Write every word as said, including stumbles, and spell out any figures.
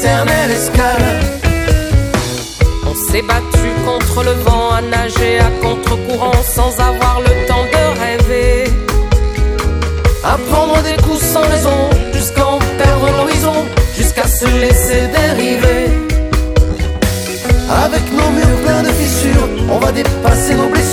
l'éternelle escale. On s'est battu contre le vent, à nager à contre-courant sans avoir le temps de rêver. À prendre des coups sans raison, jusqu'à en perdre l'horizon, jusqu'à se laisser dériver. Avec nos murs pleins de fissures, on va dépasser nos blessures